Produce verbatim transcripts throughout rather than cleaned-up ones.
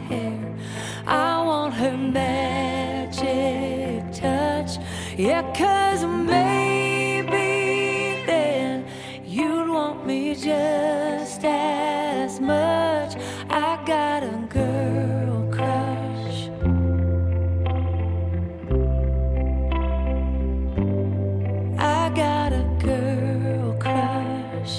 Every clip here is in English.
hair. I want her magic touch. Yeah, 'cause maybe then you'd want me just as much. I got a girl crush. I got a girl crush.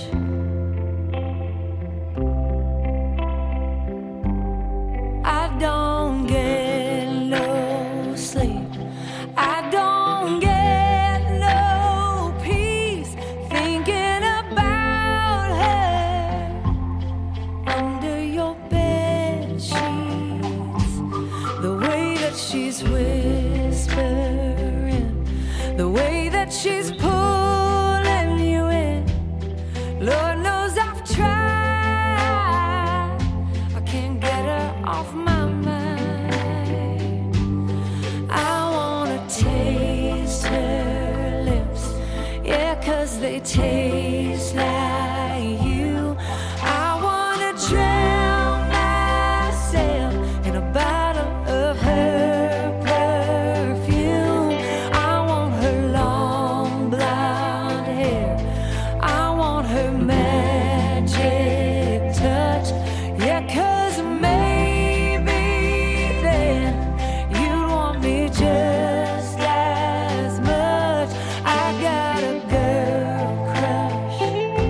I don't get no sleep. I don't get no peace thinking about her under your bed sheets. The way that she's whispering, the way that she's pulling you in. Lord knows I've tried. I can't get her off my mind. I wanna taste her lips, yeah, 'cause they taste like you. I wanna drown myself in a bottle of her perfume. I want her long blonde hair. I want her magic touch. Yeah, 'cause maybe then you'd want me just as much. I got a girl crush.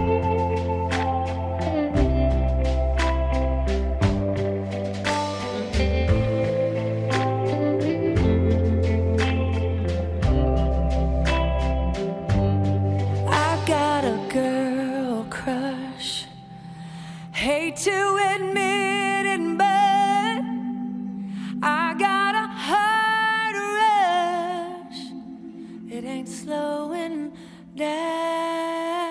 I got a girl crush. Hate to admit it, but I got a heart rush. It ain't slowing down.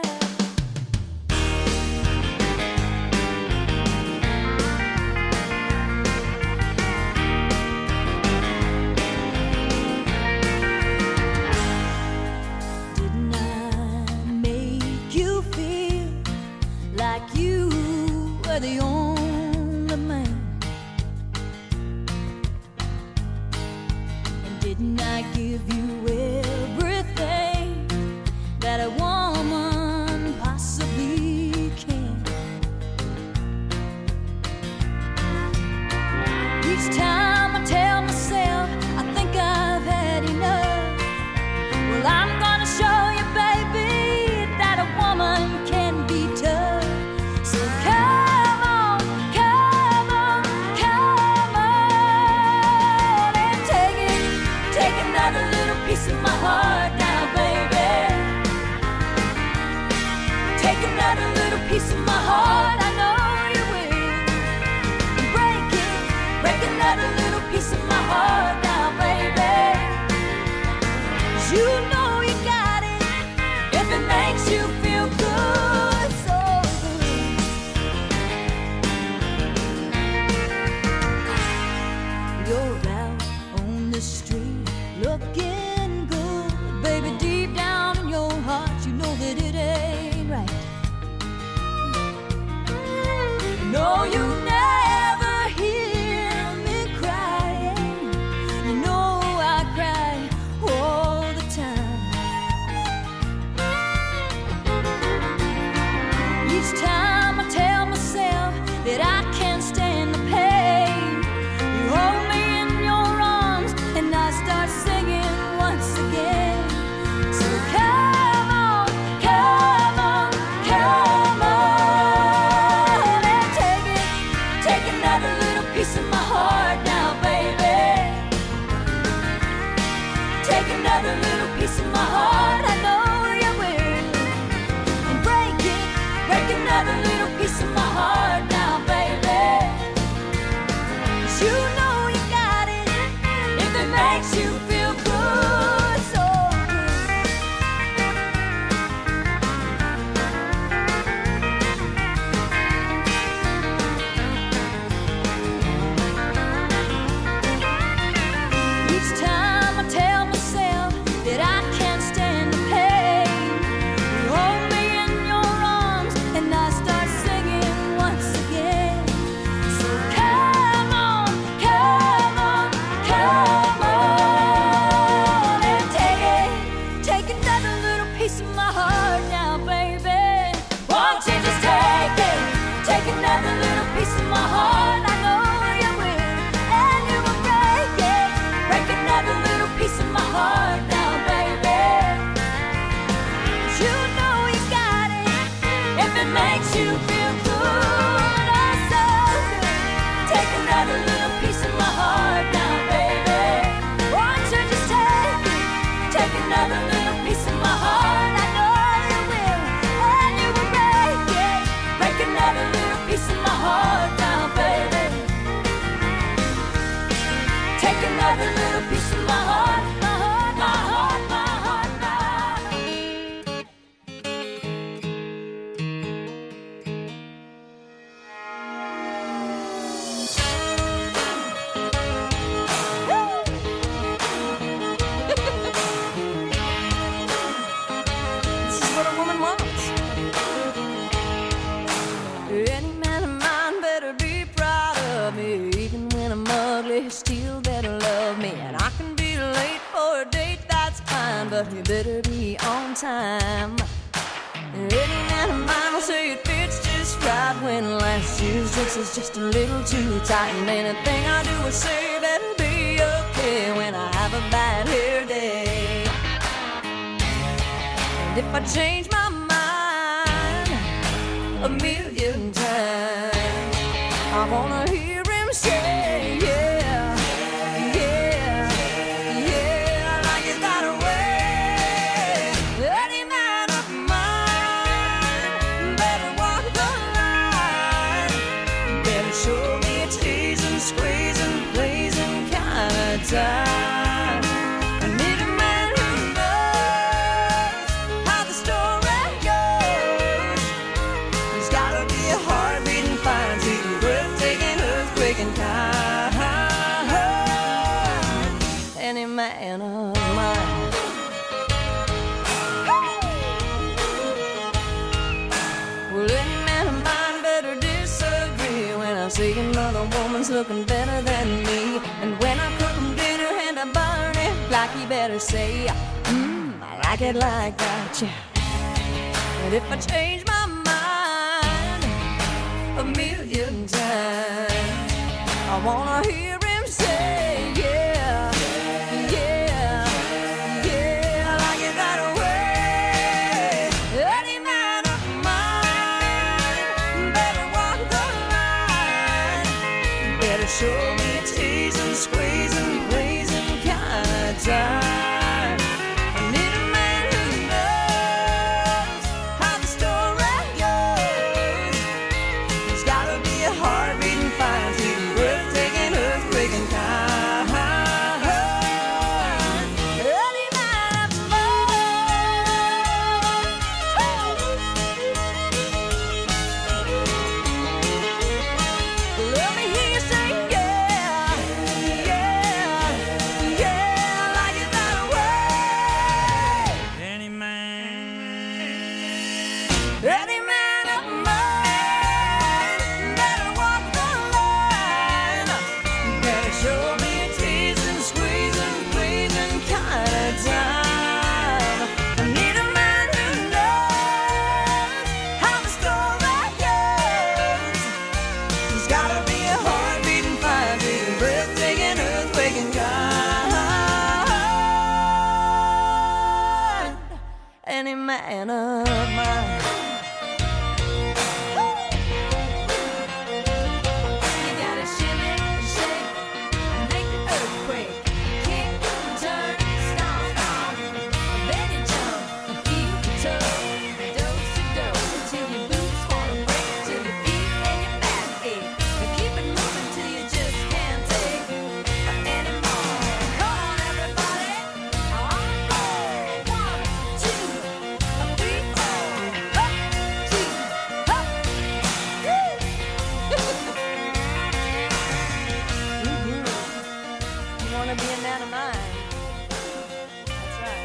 Didn't I make you feel like you were the only man? And didn't I give you everything that a woman possibly can? Each time I tell myself I think I've had enough, well, I'm gonna show you, baby, that a woman can be tough. So come on, come on, come on and take it, take another little piece of my heart now, baby. Take another little piece of my heart, I know you will. Break it, break another little piece of my heart now, baby. 'Cause you know you got it if it makes you feel good, so good. You're out on the street looking good, baby. Deep down in your heart, you know that it ain't right. No, you never hear me crying. You know I cry all the time. Each time I tell myself that I can't stand the pain, you hold me in your arms and I start singing once again. So come on, come on, come on and take it, take another little piece of my heart now, baby. Take another little piece of my heart, I know you will. And break it, break another little piece of my heart now, baby. 'Cause you know you got it if it makes you feel good, so good. another little piece of my heart now, baby. Won't you just take it, take another little piece of my heart? I know you will, and you will break it, break another little piece of my heart now, baby. Take another little piece of my heart, my heart, my heart, my heart now. This is what a woman wants. Any man of mine better be proud of me. Even when I'm ugly, he still better love me. And I can be late for a date, that's fine, but he better be on time. Any man of mine will say it fits just right when last year's dress is just a little too tight. And anything I do or say better be okay when I have a bad hair day. And if I change my mind a million times, I wanna hear him say, yeah, yeah, yeah, like it that way. Any man of mine better walk the line, better show me a teasing, squeezing, pleasing kind of time. I need a man who knows how the story goes. He's gotta be a heart beating fine, sweet, breathtaking, earthquaking kind. Any man of mine. Well, any man of mine better disagree when I see another woman's looking better than me. And when I cook him dinner and I burn it, like he better say, mmm, I like it like that, yeah. And if I change my mind a million times, I wanna hear him say, yeah, yeah, yeah, like it that way. Any man of mine better walk the line, better show me a teasing, squeezing, pleasing kind of time. I need a man who knows how the story goes. He's gotta be a heart beating fine, sweet, breathtaking, earthquaking kind. Any man of mine. Let me hear you say, yeah, yeah, yeah, like it that way. Any man, Any man of mine better walk the line, better show me a teasing, squeezing, pleasing kind of time. I need a man who knows how the story goes. He's gotta be a heart beating fine, beating, breathtaking, earthquaking kind. Any man of mine. You gotta shimmy, shake, and make the earthquake. Kick, turn, stomp, stomp. Then you jump and feel the tug. Dose to dose until your boots wanna break, till your feet and your back ache. But keep it moving till you just can't take anymore. Come on, everybody. On board. One, two, three, four. Up, two, up. Woo! Mhm. You wanna be a man of mine? That's right.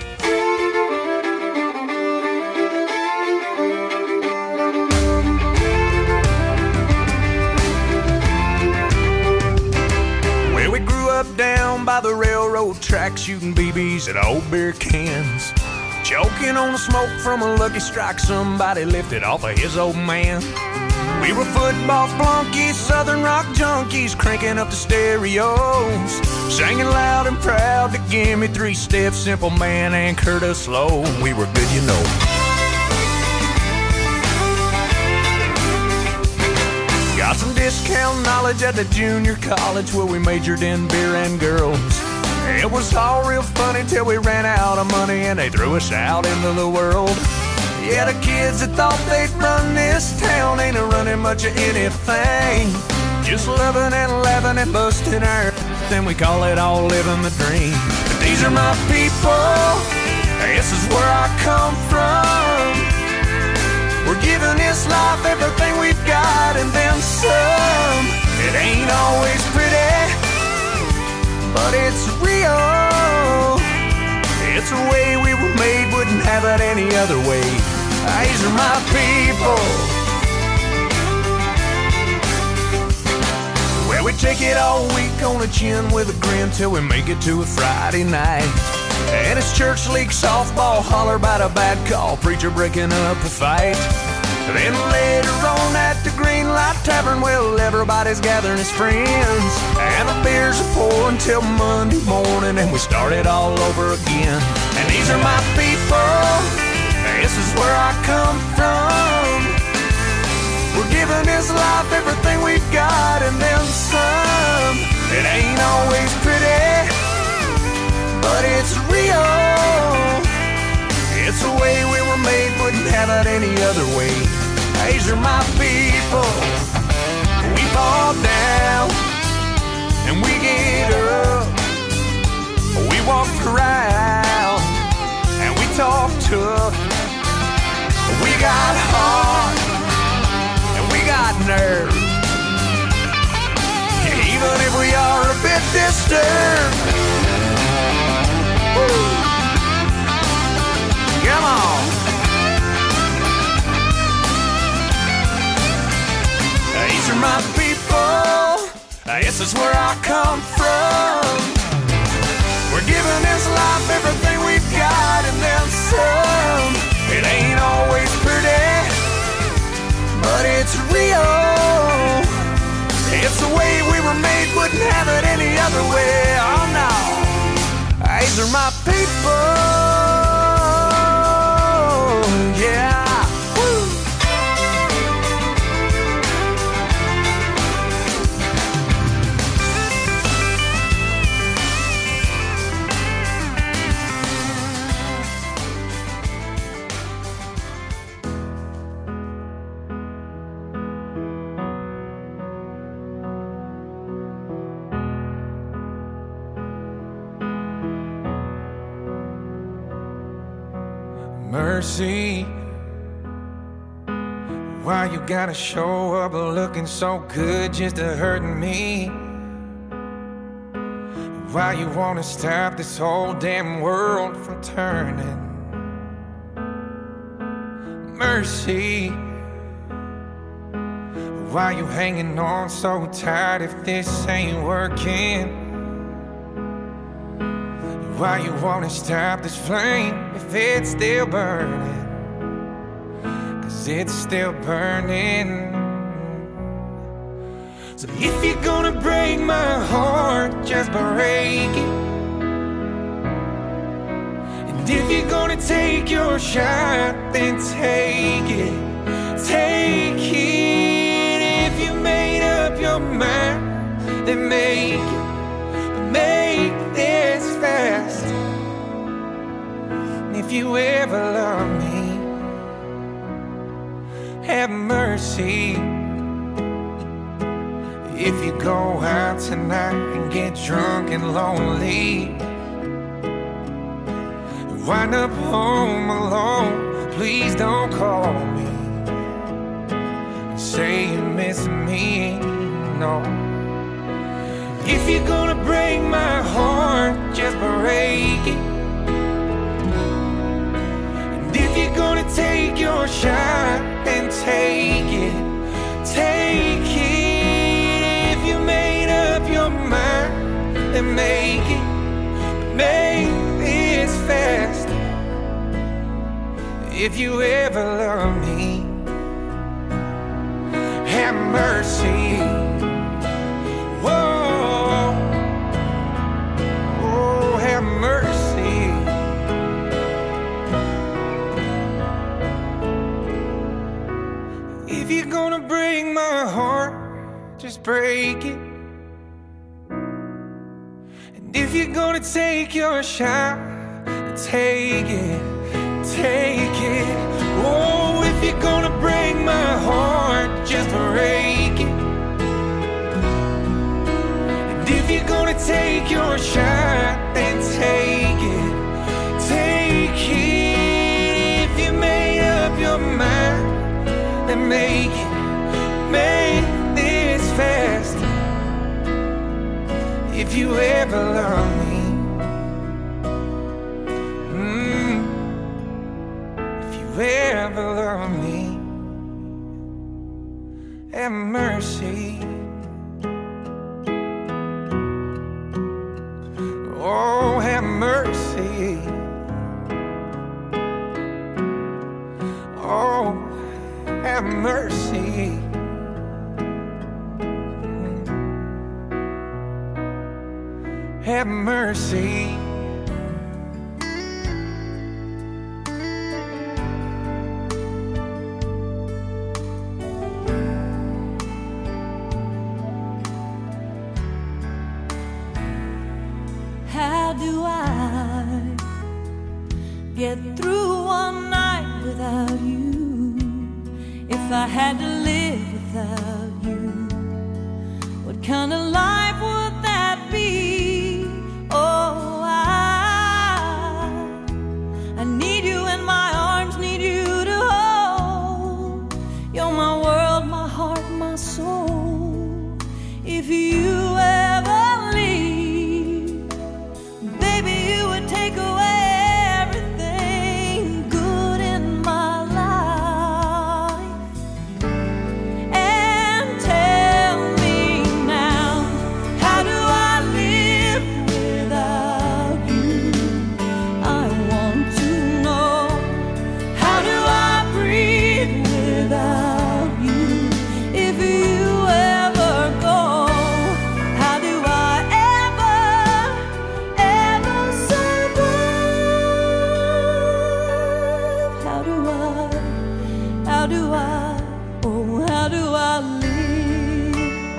well, we grew up down by the railroad track, shooting B Bs at old beer cans, choking on the smoke from a Lucky Strike somebody lifted off of his old man. We were football flunkies, southern rock junkies, cranking up the stereos, singing loud and proud to give me three steps, Simple Man and Curtis Slow. We were good, you know. Got some discount knowledge at the junior college where we majored in beer and girls. It was all real funny till we ran out of money and they threw us out into the world. Yeah, the kids that thought they'd run this town ain't a running much of anything. Just loving and laughing and busting our then we call it all living the dream. But these are my people, this is where I come from. We're giving this life everything we've got and then some. It ain't always pretty, but it's real. It's the way we were made, wouldn't have it any other way. These are my people. Well, we take it all week on the chin with a grin till we make it to a Friday night. And it's church league softball, holler about a bad call, preacher breaking up a fight. Then later on at the Green Light Tavern, well, everybody's gathering as friends. And the beers are pouring till Monday morning, and we start it all over again. And these are my people, this is where I come from. We're giving this life everything we've got and then some. It ain't always pretty, but it's real. It's the way we were made, wouldn't have it any other way. These are my people. We fall down and we get up. We walk around and we talk tough. We got heart and we got nerve. Even if we are a bit disturbed. Woo. Come on. These are my people. This is where I come from. We're giving this life everything we've got and then some. It ain't always pretty, but it's real. It's the way we were made, wouldn't have it any other way. Oh no. These are my people. Yeah. Woo. Mercy, why you gotta show up looking so good just to hurt me? Why you wanna stop this whole damn world from turning? Mercy, why you hanging on so tight if this ain't working? Why you wanna stop this flame if it's still burning? Cause it's still burning. So if you're gonna break my heart, just break it. And if you're gonna take your shot, then take it. Take it. If you made up your mind, then make it. But make this fast. And if you ever love me, have mercy. If you go out tonight and get drunk and lonely, wind up home alone, please don't call me and say you miss me, no. If you're gonna break my heart, just break it. And if you're gonna take your shot, then take it. Take it. If you made up your mind, then make it. Make this fast. If you ever love me, have mercy. Whoa, oh, have mercy. If you're gonna break my heart, If you're gonna take your shot, take it, take it. Oh, if you're gonna break my heart, just break it. And if you're gonna take your shot, then take it, take it. If you made up your mind, then make it, make this fast. If you ever love me, mm, if you ever love me, have mercy. Oh, have mercy. Oh, have mercy. Have mercy. How do I get through one night without you? If I had to live without you, what kind of life would that be? Oh, I, I need you in my arms, need you to hold. You're my world, my heart, my soul. If you ever leave, baby, you would take away everything good in my life. And tell me now, how do I live without you? I want to know. How do I breathe without you? If you ever go, how do I ever, ever survive? How do I, how do I, oh, how do I live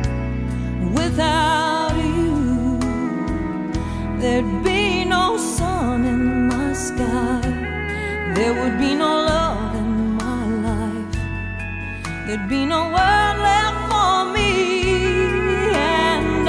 without you? There'd be no sun in my sky, there would be no love in my life, there'd be no world left for me. And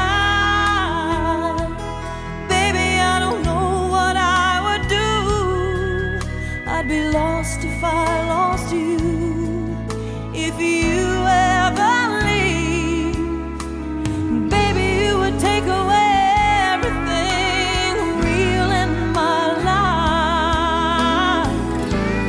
I, baby, I don't know what I would do. I'd be lost if I lost you. If you ever leave, baby, you would take away everything real in my life.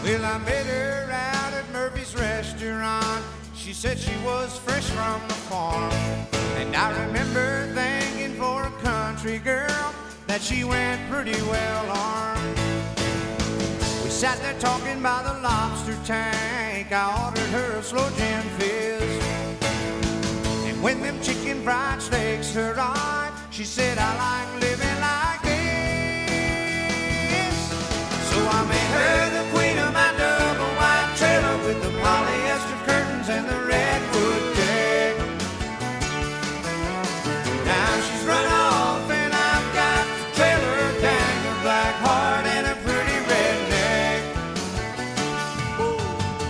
Well, I met her out at Murphy's restaurant. She said she was fresh from the farm. And I remember thinking for a country girl that she went pretty well armed. We sat there talking by the lobster tank. I ordered her a slow gin fizz. And when them chicken fried steaks arrived, she said, I like living like this. So I made her the queen of my double wide trailer with the polyester curtains and the redwood deck. Now she's run off and I've got the trailer, dang her black heart and a pretty redneck. Woo.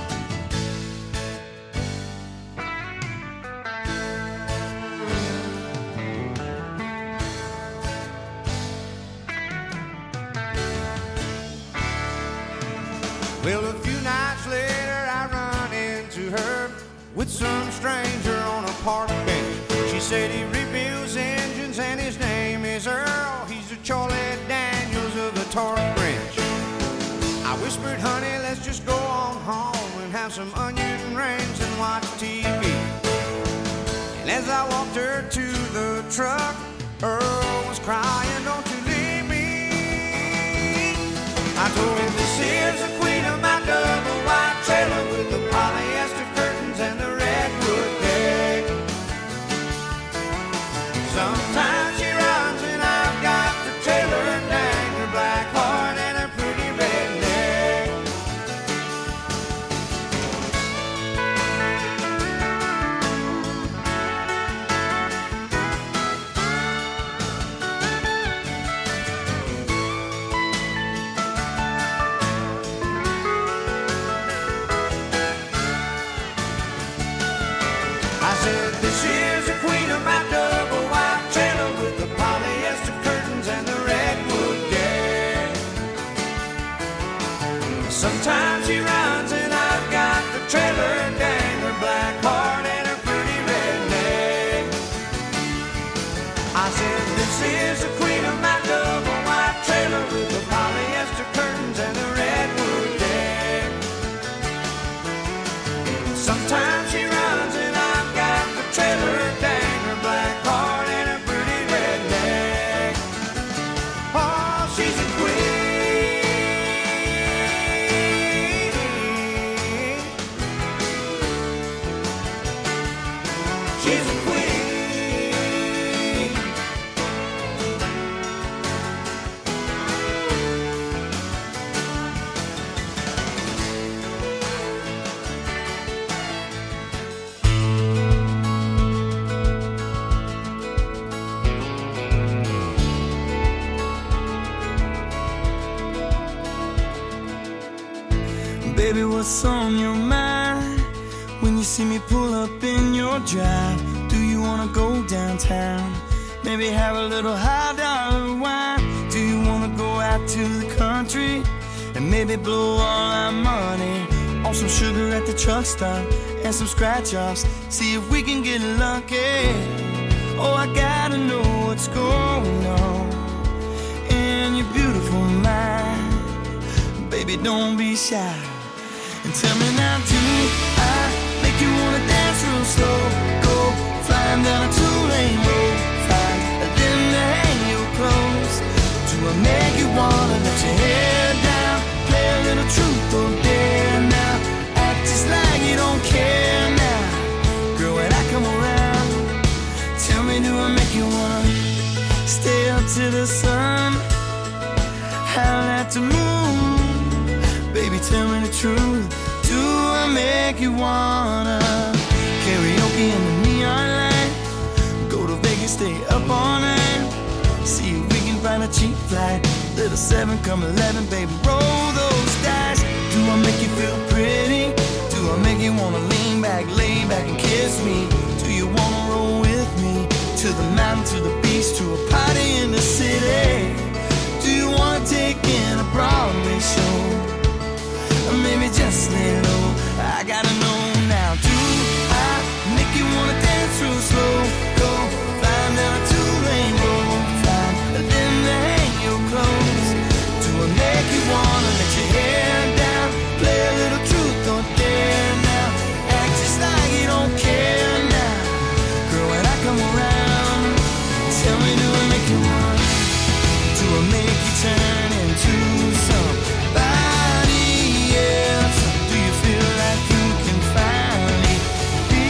Well, a few nights later I run into her with some stranger on a park bench. She said he rebuilds engines and his name is Earl. He's a Charlie Daniels of the torque wrench. I whispered, honey, let's just go on home and have some onion rings and watch T V. And as I walked her to the truck, Earl was crying, don't you leave me. I told him, this here's the queen of my double wide trailer with the polyester curtains and the redwood deck. Sometimes she runs and I've got the trailer, and dang her black heart and her pretty redneck. I said, this is the queen of my double wide trailer with the polyester curtains and the redwood deck. Sometimes she runs and I've got the trailer, dang her black heart and her pretty redneck. I said, this is the queen of my double wide trailer with the polyester curtains and the redwood deck. Sometimes she runs and I've got the trailer, dang her black heart and her pretty redneck. Oh, she's a queen. She's a queen. Baby, what's on your mind when you see me pull up in your drive? Do you wanna go downtown? Maybe have a little high dollar wine? Do you wanna go out to the country and maybe blow all our money on some sugar at the truck stop and some scratch offs? See if we can get lucky. Oh, I gotta know what's going on in your beautiful mind. Baby, don't be shy. And tell me now, do I make you wanna dance real slow? Go flying down a two-lane road, find a limb to hang your clothes. Do I make you wanna let your hair down, play a little truth or dare now, act just like you don't care now? Girl, when I come around, tell me, do I make you wanna stay up to the sun, howl at the moon? Baby, tell me the truth. Do I make you wanna karaoke in the neon light, go to Vegas, stay up all night, see if we can find a cheap flight, little seven come eleven, baby, roll those dice. Do I make you feel pretty? Do I make you wanna lean back, lay back and kiss me? Do you wanna roll with me to the mountain, to the beach, to a party in the city? Do you wanna take in a Broadway show? Or maybe just lay low. I gotta know now. Do I make you wanna dance real slow? Go flying down a two-lane road, find a limb to hang your clothes. Do I make you wanna let your hair down, play make you turn into somebody else? Do you feel like you can finally be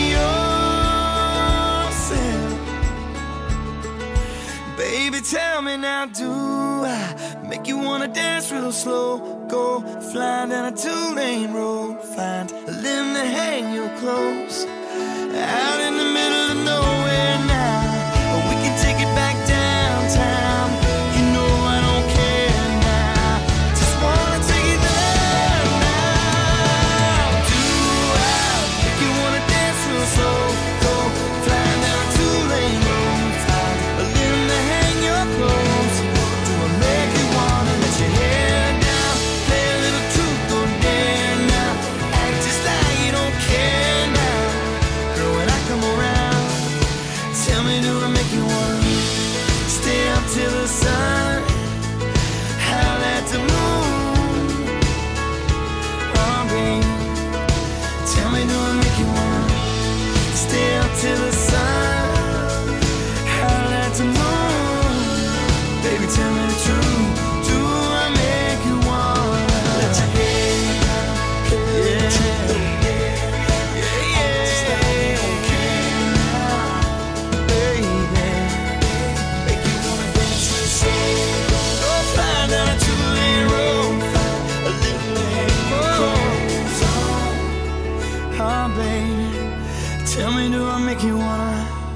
yourself? Baby, tell me now, do I make you wanna dance real slow? Go flying down a two-lane road, find a limb to hang your clothes. Out in the middle of nowhere now, or we can take it back downtown. You know I don't care now, just wanna take it there now. Do I make you wanna dance real slow? Go flying down a two-lane road, find a limb to hang your clothes. Do I make you wanna let your hair down, play a little truth or dare now, act just like you don't care now? Girl, when I come around, tell me, do I make you wanna stay up till the sun, howl at the moon? Oh, babe, tell me, do I make you wanna stay up till the sun, howl at the moon? Baby, tell me the truth, do I make you wanna let your hair down, yeah, yeah, yeah, baby, make you wanna dance real slow. Go flying down a two-lane road, find a little clothes on. Oh, baby, tell me, do I make you wanna?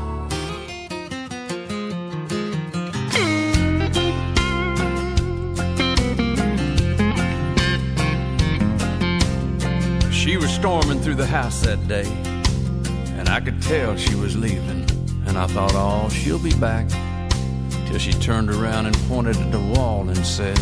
She was storming through the house that day, and I could tell she was leaving. And I thought, oh, she'll be back. Till she turned around and pointed at the wall and said,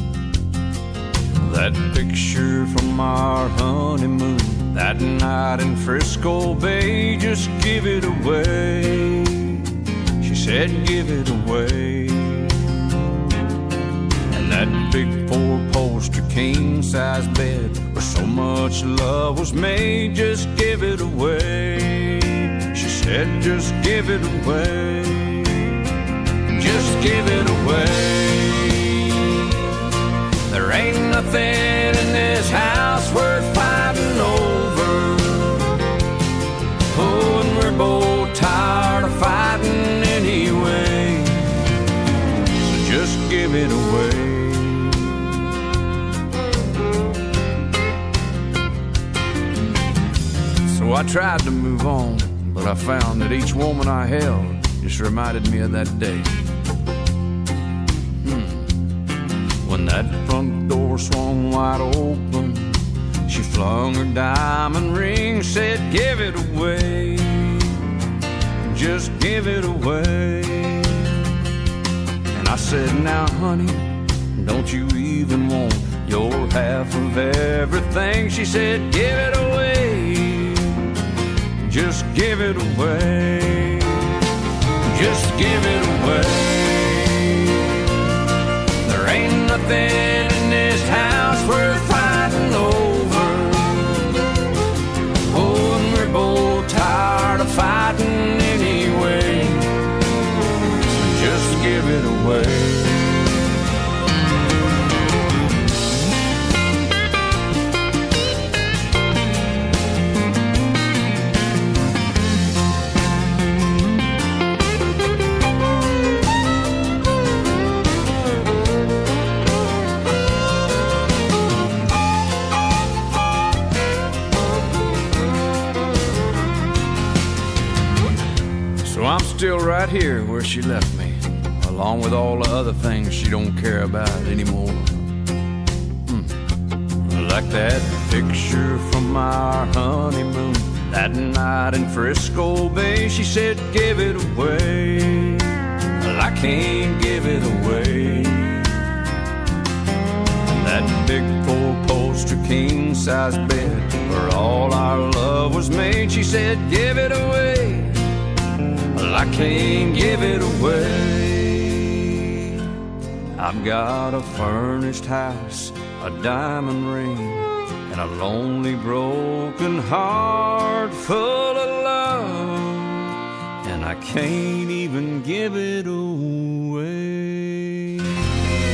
that picture from our honeymoon, that night in Frisco Bay, just give it away. She said, give it away. And that big four-poster king-size bed where so much love was made, just give it away. She said, just give it away. Just give it away. There ain't nothing in this house worth fighting over. Oh, and we're both tired of fighting anyway. So just give it away. So I tried to move on, but I found that each woman I held just reminded me of that day. Hmm. When that front door swung wide open, she flung her diamond ring, said, give it away. Just give it away. And I said, now honey, don't you even want your half of everything? She said, give it away. Just give it away. Just give it away. There ain't nothing in this house worth fighting over. Oh, and we're both tired of fighting anyway. So just give it away. I'm still right here where she left me, along with all the other things she don't care about anymore. Hmm. Like that picture from our honeymoon, that night in Frisco Bay. She said, give it away. Well, I can't give it away. And that big four-poster king-size bed where all our love was made. She said, give it away. Well, I can't give it away. I've got a furnished house, a diamond ring, and a lonely broken heart full of love, and I can't even give it away.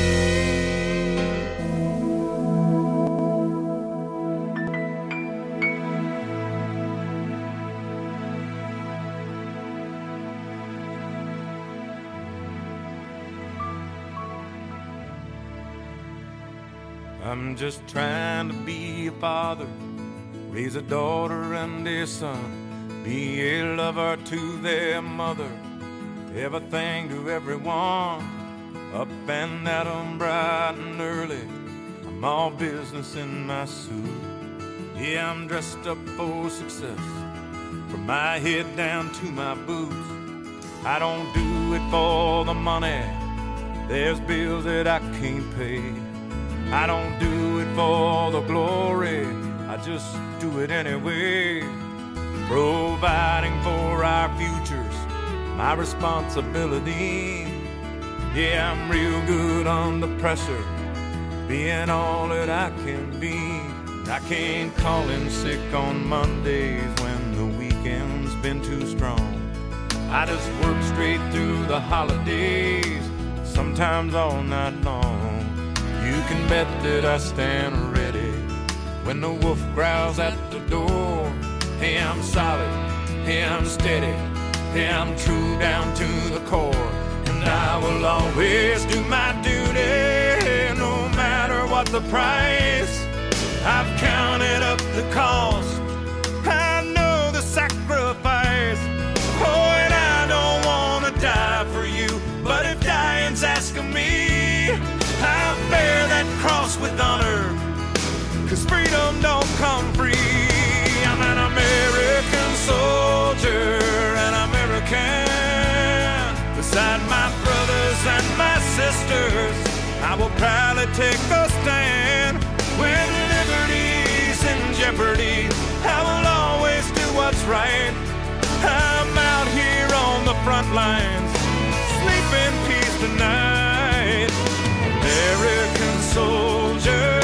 I'm just trying to be a father, raise a daughter and a son, be a lover to their mother, everything to everyone, up and at 'em bright and early. I'm all business in my suit. Yeah, I'm dressed up for success, from my head down to my boots. I don't do it for the money, there's bills that I can't pay. I don't do it for the glory, I just do it anyway. Providing for our futures, my responsibility. Yeah, I'm real good under pressure, being all that I can be. I can't call in sick on Mondays when the weekend's been too strong. I just work straight through the holidays, sometimes all night long. You can bet that I stand ready when the wolf growls at the door. Hey, I'm solid, hey, I'm steady, hey, I'm true down to the core. And I will always do my duty, no matter what the price. I've counted up the cost, I know the sacrifice. Oh, and I don't want to die for you, but if dying's asking me, I'll bear that cross with honor, 'cause freedom don't come free. I'm an American soldier, an American. Beside my brothers and my sisters, I will proudly take a stand. When liberty's in jeopardy, I will always do what's right. I'm out here on the front lines, sleep in peace tonight. American soldier,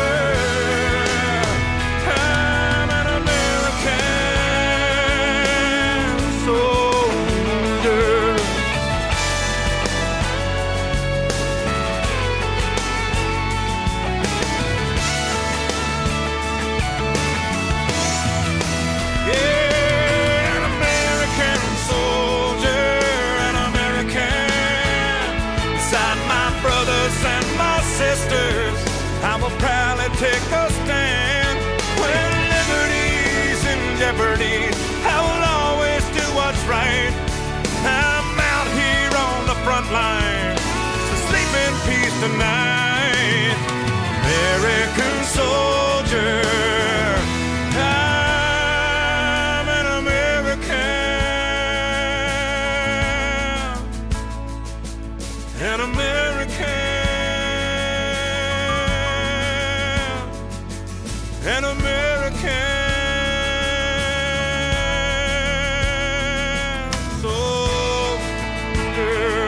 I'm an American soldier. Yeah, an American soldier, an American. Beside my brothers and my sisters, I will proudly take a stand. When liberty's in jeopardy, I will always do what's right. I'm out here on the front line, so sleep in peace tonight. American soldier, I'm an American, an American. An American soldier.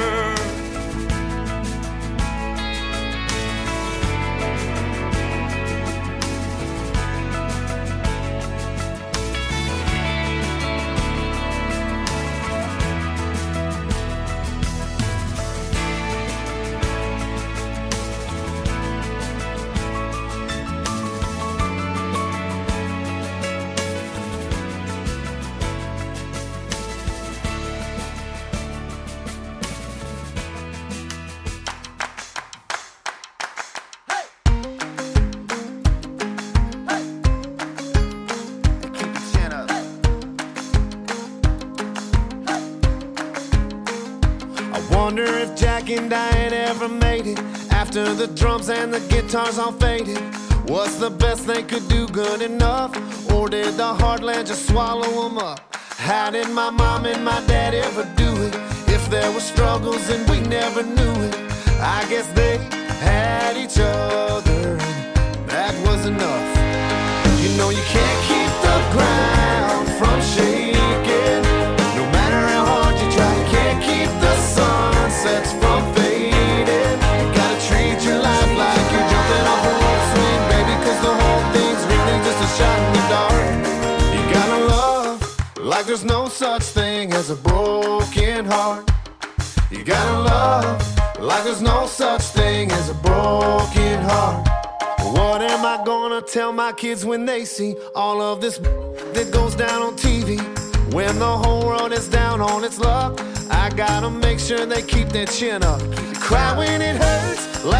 Wonder if Jack and Diane ever made it after the drums and the guitars all faded. What's the best they could do good enough? Or did the heartland just swallow them up? How did my mom and my dad ever do it? If there were struggles and we never knew it, I guess they had each other and that was enough. You know you can't keep the ground from shaking, no matter how hard you try. You can't keep the sunsets from fading. You gotta treat your life like you're jumping off a rope swing, baby, 'cause the whole thing's really just a shot in the dark. You gotta love like there's no such thing as a broken heart. You gotta love like there's no such thing as a broken heart. What am I gonna tell my kids when they see all of this that goes down on T V? When the whole world is down on its luck, I gotta make sure they keep their chin up. Cry when it hurts, laugh when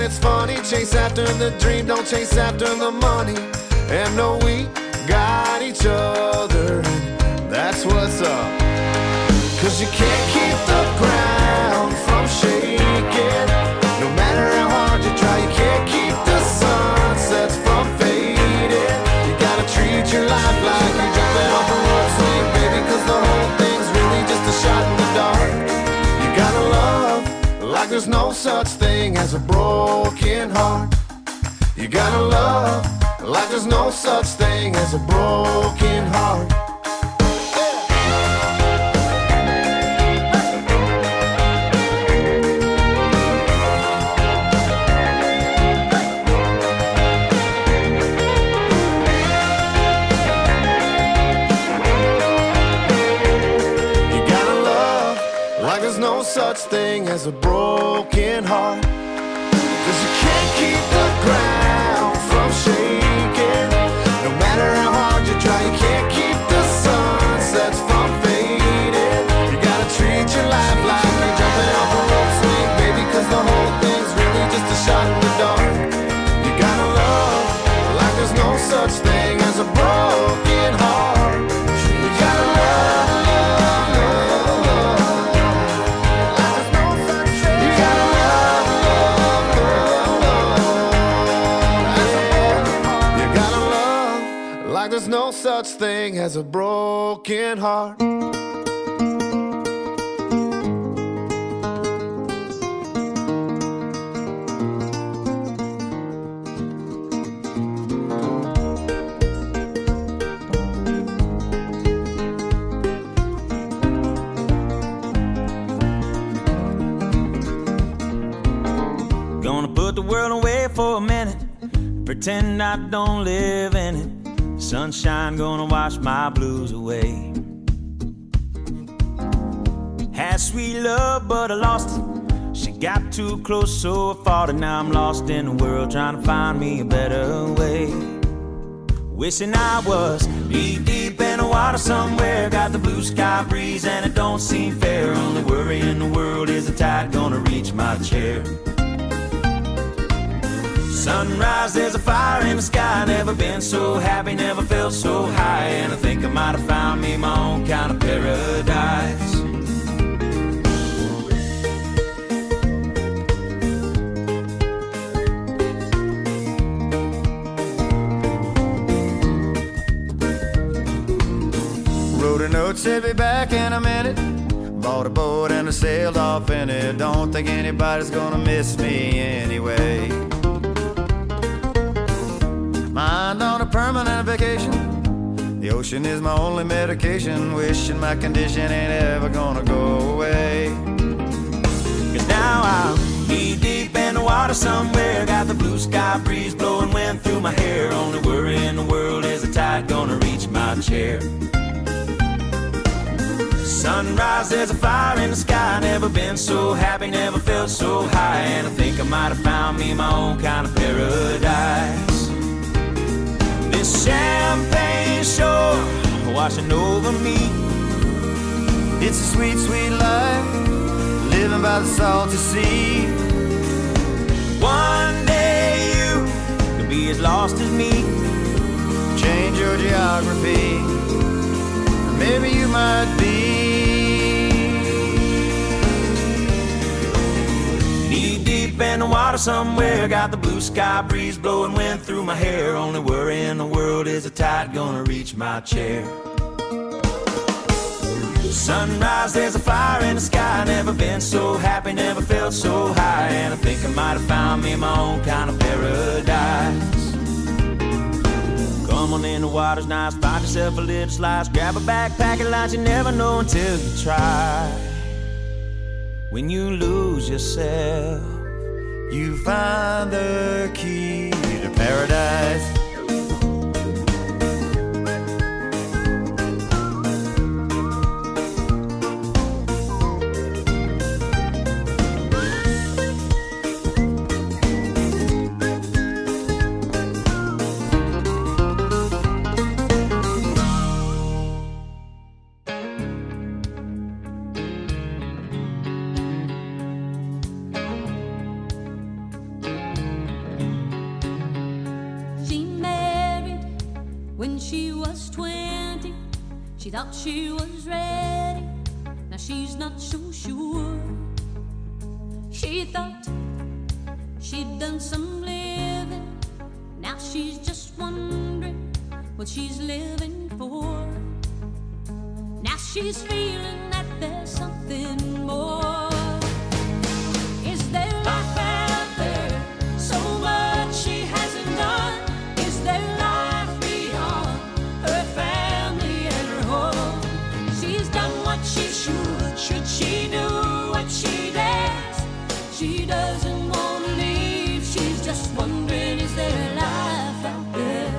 it's funny. Chase after the dream, don't chase after the money. And no, we got each other, and that's what's up. Cause you can't keep the ground from shaking. No matter how hard you try, you can't keep the sunsets from fading. You gotta treat your life like you're jumping off a rope swing, baby, cause the whole thing's really just a shot in the dark. You gotta love like there's no such thing as a broken heart. You gotta love like there's no such thing as a broken heart. No such thing as a broken heart. Cause you can't keep the ground from shaking. No matter how hard you try, you can't keep the sunsets from fading. You gotta treat your life like you're jumping off a rope swing, baby, cause the whole thing's really just a shot in the dark. You gotta love like there's no such thing as a broken heart. You gotta love. There's no such thing as a broken heart. Gonna put the world away for a minute, pretend I don't live in it. Sunshine gonna wash my blues away. Had sweet love, but I lost it. She got too close, so I fought it. Now I'm lost in the world, trying to find me a better way. Wishing I was deep, deep in the water somewhere. Got the blue sky breeze and it don't seem fair. Only worry in the world is the tide gonna reach my chair. Sunrise, there's a fire in the sky. Never been so happy, never felt so high. And I think I might have found me my own kind of paradise. Wrote a note, said be back in a minute. Bought a boat and I sailed off in it. Don't think anybody's gonna miss me anyway. Mind on a permanent vacation. The ocean is my only medication. Wishing my condition ain't ever gonna go away. Cause now I'm knee deep in the water somewhere. Got the blue sky breeze blowing wind through my hair. Only worry in the world is the tide gonna reach my chair. Sunrise, there's a fire in the sky. Never been so happy, never felt so high. And I think I might have found me my own kind of paradise. This champagne shore washing over me. It's a sweet, sweet life, living by the salty sea. One day you could be as lost as me. Change your geography, maybe you might be. Knee deep in the water somewhere. Got the blue sky breeze blowing wind through my hair. Only worry in the world is the tide gonna reach my chair. Sunrise, there's a fire in the sky. Never been so happy, never felt so high. And I think I might have found me my own kind of paradise. Come on in, the water's nice. Find yourself a little slice. Grab a backpack and lunch. You never know until you try. When you lose yourself, you find the key to paradise. She thought she was ready, now she's not so sure. She thought she'd done some living, now she's just wondering what she's living for. Now she's feeling that there's something more. Is there life out there? So much she hasn't done. Is there life beyond her family and her home? She's done what she should. Should she do what she does? She doesn't want to leave. She's just wondering, is there life out there?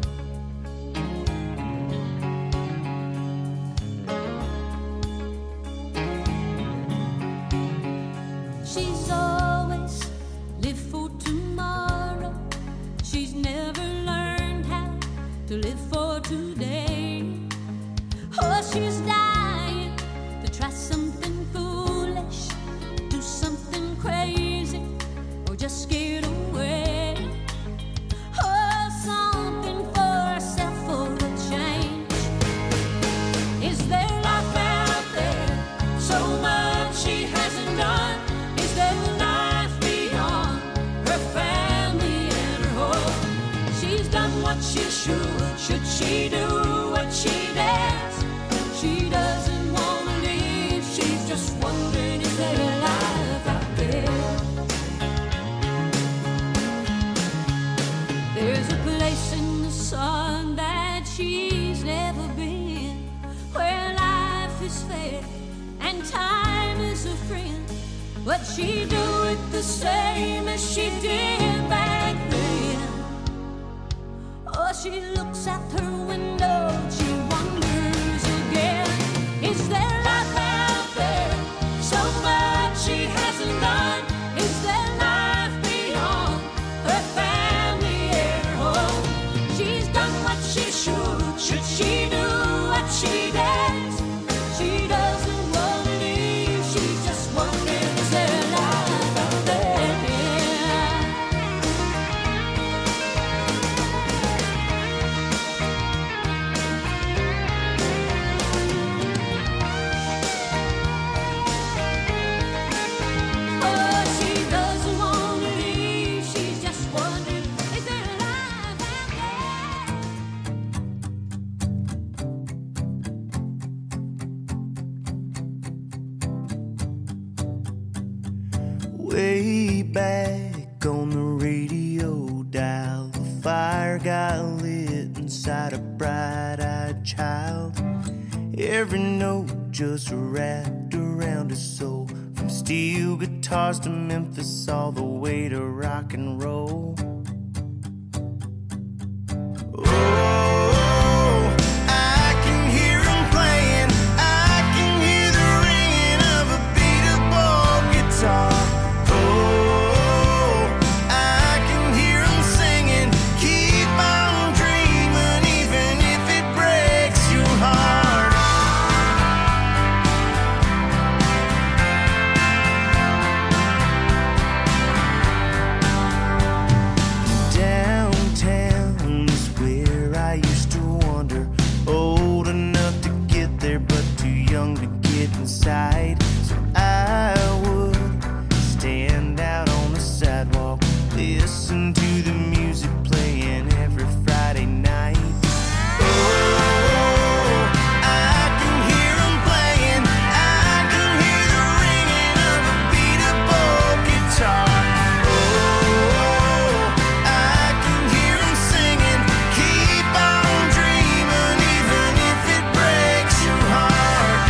She's always lived for tomorrow. She's never learned how to live for today. Oh, she's dying to try something foolish, do something crazy, or just get away. Oh, something for herself for a change. Is there life out there? So much she hasn't done. Is there life beyond her family and her home? She's done what she should. Should she do what she does? She doesn't want to leave. She's just wondering, is there life out there? There's a place in the sun that she's never been, where life is fair and time is a friend. But she do it the same as she did back then. Oh, she looks out her window, she wonders again. Is there life out there? So much she hasn't done. Is there life beyond her family and her home? She's done what she should. Should she do what she does? She doesn't want to leave. She's just wondering, is there life out there? Oh, she doesn't want to leave. She's just wondering, is there life out there? Way back on the radio dial, the fire got lit inside a bright-eyed child. Every note just wrapped around his soul, from steel guitars to Memphis, all the way to rock and roll. Oh, I can hear him playing. I can hear the ringing of a beat-up guitar. Oh, I can hear him singing. Keep on dreaming, even if it breaks your heart. Downtown is where I used to wander, old enough to get there, but too young to get inside. So I would stand out on the sidewalk, listen to the music playing every Friday night. Oh, I can hear 'em playing. I can hear the ringing of a beat-up old guitar. Oh, I can hear 'em singing. Keep on dreaming, even if it breaks your heart.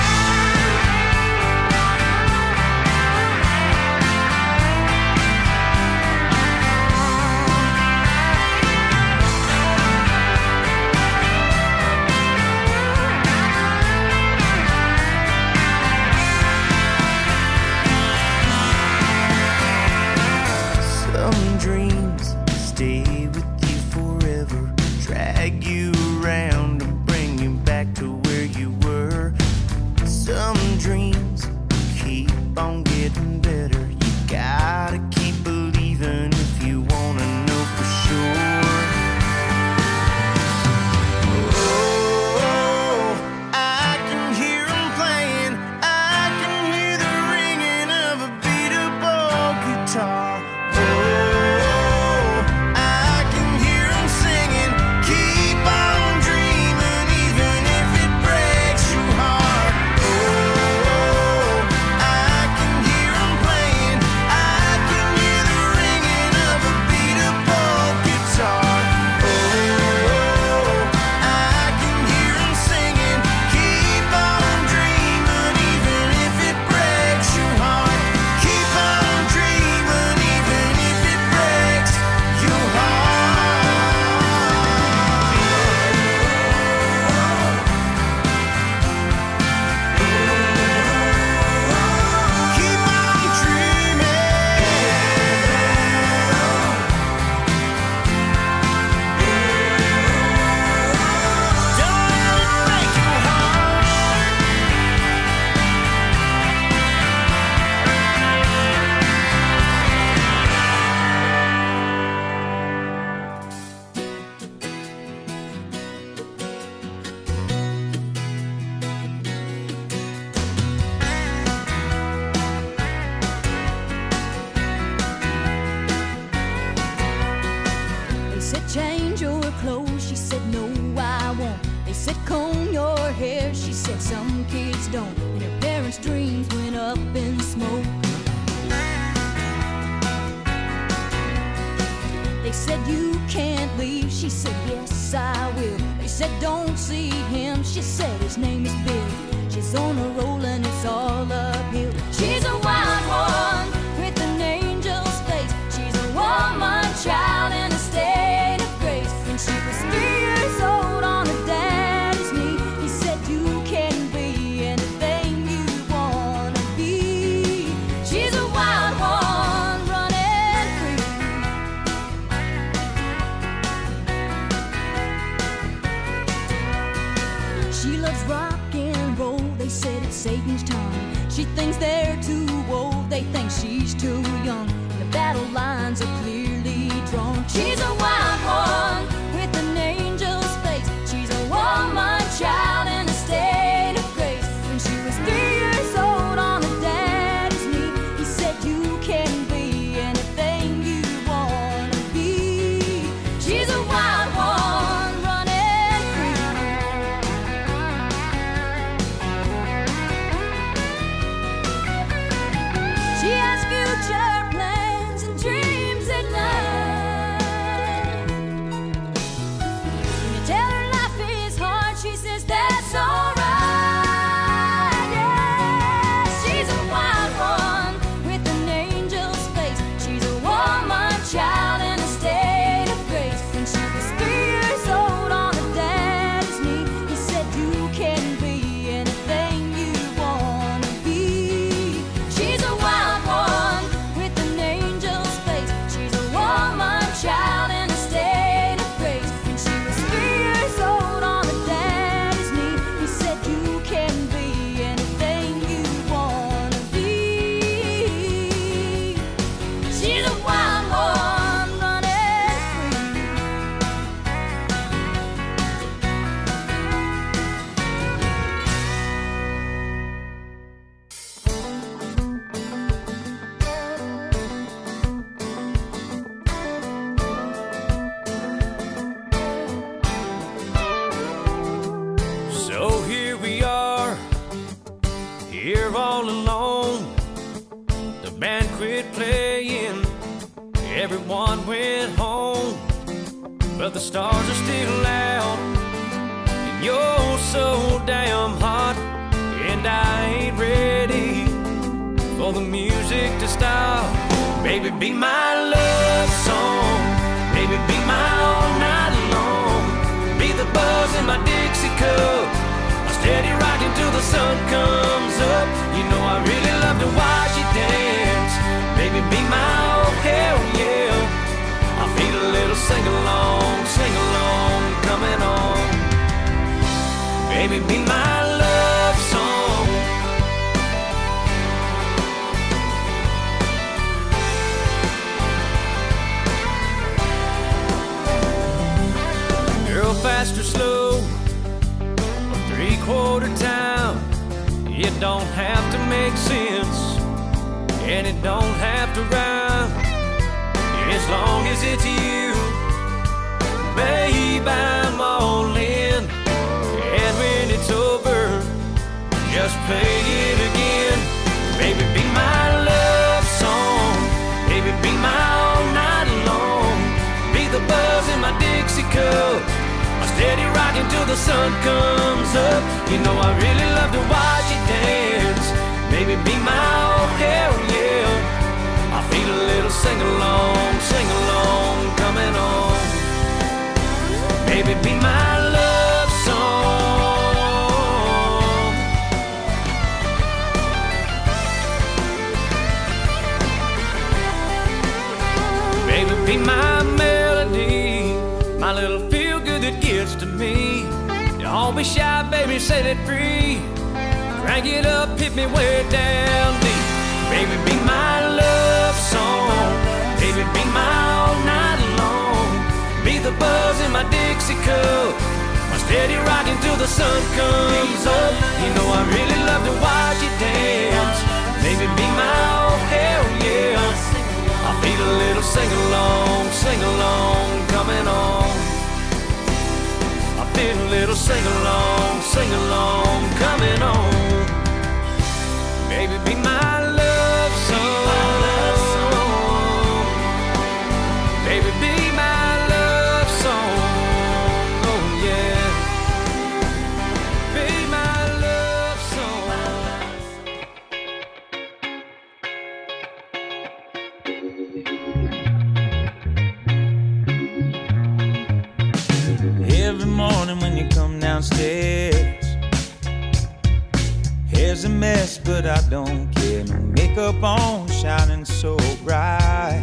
Some dreams stay with you forever, drag you around and bring you back to where you were. Some dreams keep on getting better. You gotta keep believing if you wanna know for sure. Oh, I said, change your clothes. She said, no, I won't. They said, comb your hair. She said, some kids don't. And her parents' dreams went up in smoke. They said, you can't leave. She said, yes, I will. They said, don't see him. She said, his name is Bill. She's on a roll and it's all uphill. She's a wild one with an angel's face. She's a woman child in a state of grace. When she was three years old on her daddy's knee, he said, you can be anything you wanna be. She's a wild one running free. She loves rock and roll. They said it's Satan's tongue. She thinks they're too old. They think she's too young. The battle lines are clearly drawn. She's a wild one with an angel's face. She's a woman child in a state of grace. When she was three years old on her daddy's knee, he said, you can be anything you wanna be. She's a wild one running free. She has future plans and dreams at night. When you tell her life is hard, she says that's alright. Yeah, she's a wild one with an angel's face. She's a woman child in a state of grace. When she was three years old on her daddy's knee, he said, you can be anything you wanna be. She's a wild one with an angel's face. She's a woman child in a state of grace. When she was three years old on her daddy's knee, he said, you can be anything you wanna be. She's a wild one running free. So here we are, here all alone. The band quit playing, everyone went home. But the stars are still out, and you're so damn hot. And I ain't ready for the music to stop. Baby, be my love song. Baby, be my all night long. Be the buzz in my Dixie cup, a steady rocking till the sun comes up. You know I really love to watch you dance. Baby, be my oh hell yeah. I feel a little sing along, sing along, coming on. Baby, be my love song. Girl, fast or slow, or three-quarter time, it don't have to make sense, and it don't have to rhyme. As long as it's you, babe, I'm all in. And when it's over, just play it again. Baby, be my love song. Baby, be my all night long. Be the buzz in my Dixie cup, a steady rocking till the sun comes up. You know I really love to watch you dance. Baby, be my oh hell yeah. I feel a little sing along, sing along, coming on. Baby, be my love song. Baby, be my melody, my little feel good that gets to me. Don't be shy, baby, set it free. Crank it up, hit me way down deep. Baby, be my love song. Baby, be my all night long. Be the buzz in my Dixie cup, my steady rocking till the sun comes up. You know I really love to watch you dance. Baby, be my oh hell yeah. I feel a little sing along, sing along, coming on. sing along, sing along, coming home. Baby, be my love song. Baby, be my love song. Oh yeah. Be my love song. Every morning when you come downstairs, hair's a mess, but I don't care. No makeup on, shining so bright.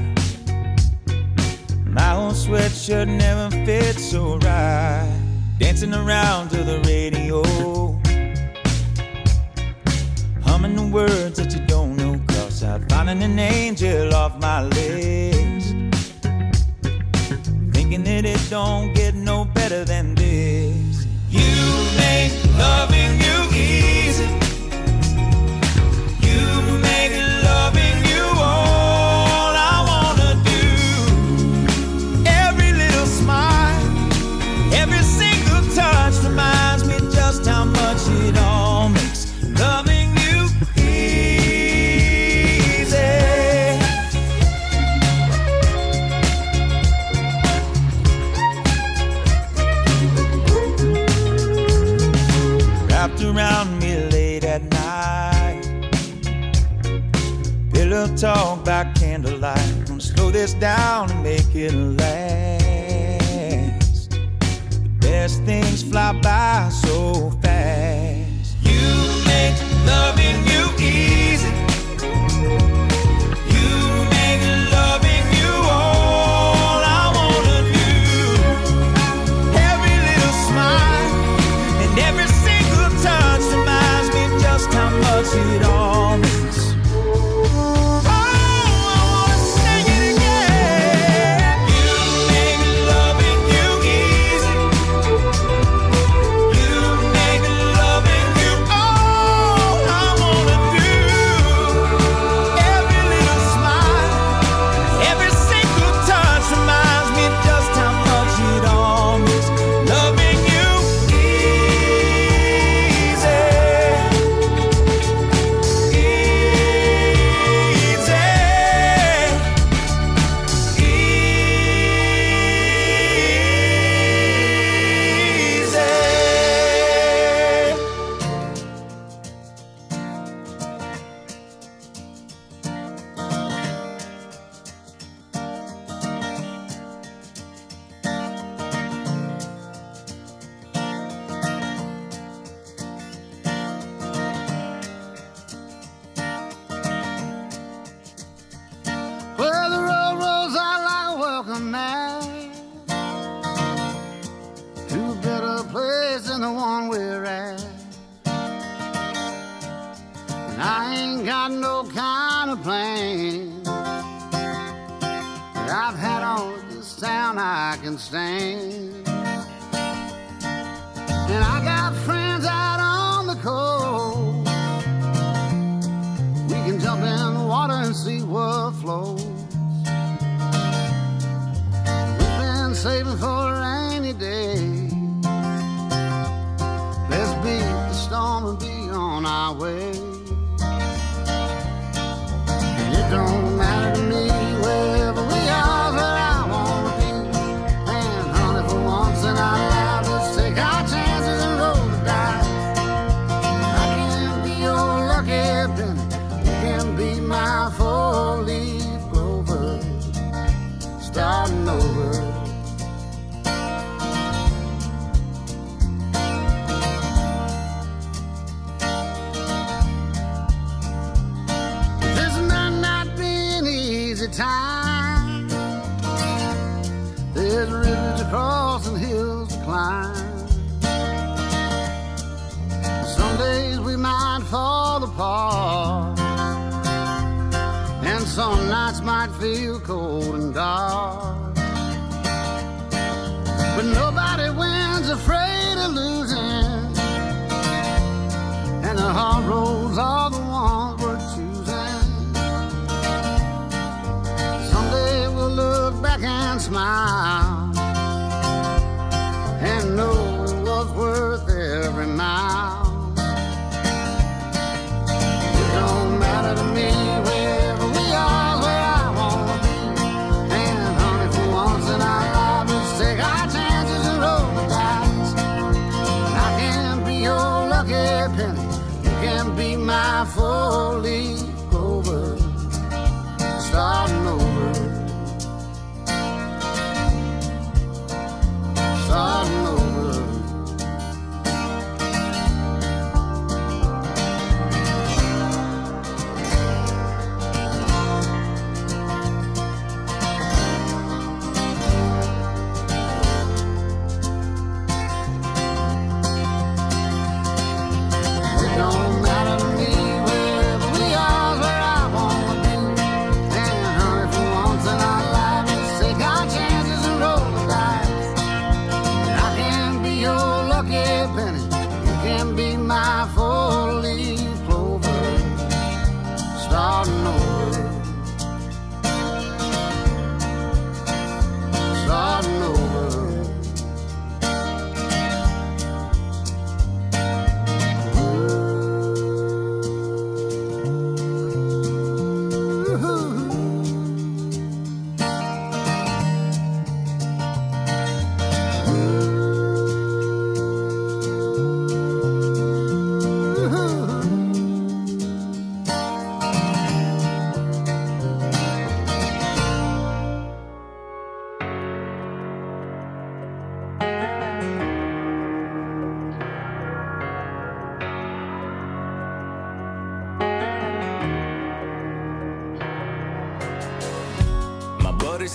My old sweatshirt never fit so right. Dancing around to the radio, humming the words that you don't know, 'cause I'm finding an angel off my list. Thinking that it don't get no better than this. You make loving you easy. You make loving you all I wanna do. Every little smile, every single touch reminds me just how much it all makes loving you easy. Wrapped around me late at night, pillow talk by candlelight. Gonna slow this down and make it last. The best things fly by so fast. You make loving you easy. You make loving you all I wanna do. Every little smile and every single touch reminds me just how much it all means. Oh, I wanna sing it again. You make loving you easy. You make loving you all I wanna do. Every little smile, every single touch reminds me just how much it all means. Loving you easy. Well, the road rolls out like a welcome mat to a better place than the one we're at. And I ain't got no kind of plan that I've had on this town I can stand. And I got friends out on the coast. We can jump in the water and see what flows. We've been saving for a rainy day. Let's beat the storm and be on our way. And it don't matter to me wherever we are, where I wanna be. And honey, for once in our lives, let's take our chances and roll the dice. I can be your lucky penny. You can be my four-leaf clover. Starting over. This might not be an easy time. There's rivers to cross and hills to climb. Some days we might fall apart, and some nights might feel cold and dark. But nobody wins afraid of losing, and the hard roads are the ones we're choosing. Someday we'll look back and smile and know it was worth it.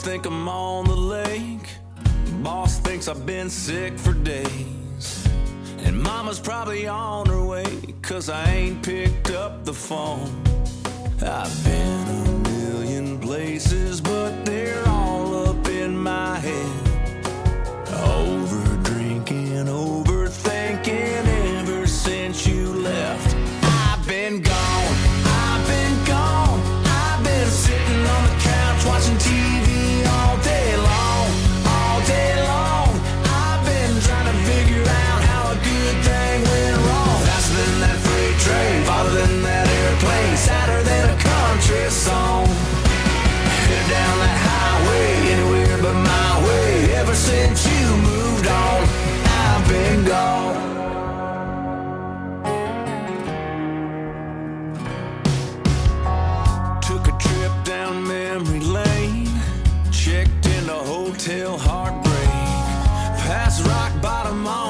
think I'm on the lake. Boss thinks I've been sick for days. And mama's probably on her way, cause I ain't picked up the phone. I've been a million places, but they're all up in my head. Over drinking, overthinking ever since you left. I've been gone, I've been gone. I've been sitting on the couch watching T V all day long, all day long. I've been trying to figure out how a good thing went wrong. Faster than that freight train, farther than that airplane, sadder than a country song. Headed down that highway, anywhere but my way. Ever since you moved on, I've been gone. Took a trip down memory lane, checked into Hotel Heartbreak, past rock bottom on